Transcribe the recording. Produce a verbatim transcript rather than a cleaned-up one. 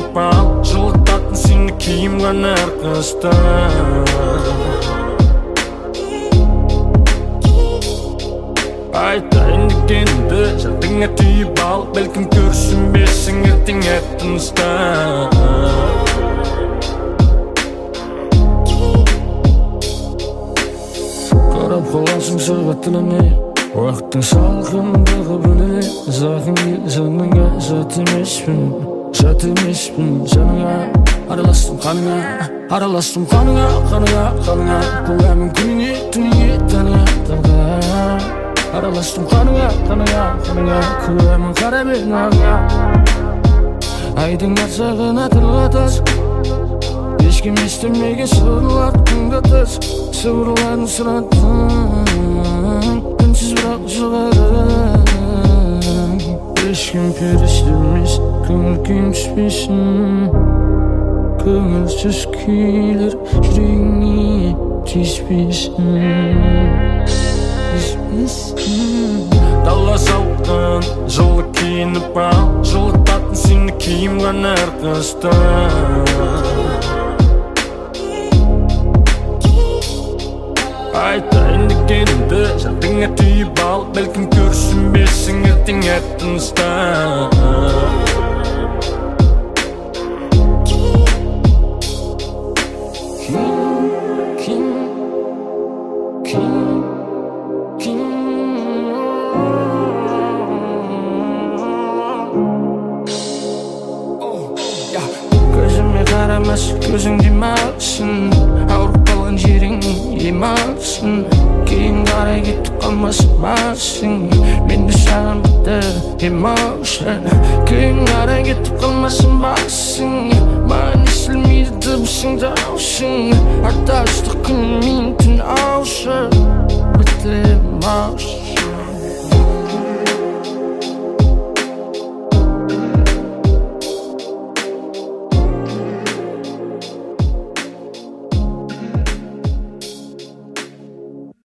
киініп ал, жылытатын сені киімған әр қыста. Айтайын дегенді жадыңа түйіп ал, бәлкім көрсінбесің ертең әттіңізді. Қарап қаласың сағаттылыме, уақыттың салқындығы біле. Зақым ел жаныңа жат емеспін, жат емеспін жаныңа. Араластым қаныңа, араластым қаныңа, қаныңа, қаныңа. Көңілімнің күніне, түніне, таңыңа, таңға. Араластым қаныңа, қаныңа, қаныңа. Көңілімнің қара бетін аңға. Айдың арсағына тылға тас, ешкім естімеген сырлар күнгі тас. Сыбырларын сұраттың, үнсіз бірақ жоғарың. Ешкім періште емес, көңіл күйім түспесін. Көңілсіз күйлер жүрегіңе тиіспесін. Дала салқын, жылы киініп ал, жылытатын сені киімған әр қыста. Айтайын дегенді жадыңа түйіп ал, бәлкім көрсінбесің ертең әттіңізді. Көзіме қарамас, көзің демалсын, ауырып қалған жерің емалсын. Кейін қарай кетіп қалмасын басың, менде саған бітті emotion. Кейін қарай кетіп қалмасын басың, маған естілмейді дыбысың даусың. Артта үсті күн мен түн аушы, бітті emotion.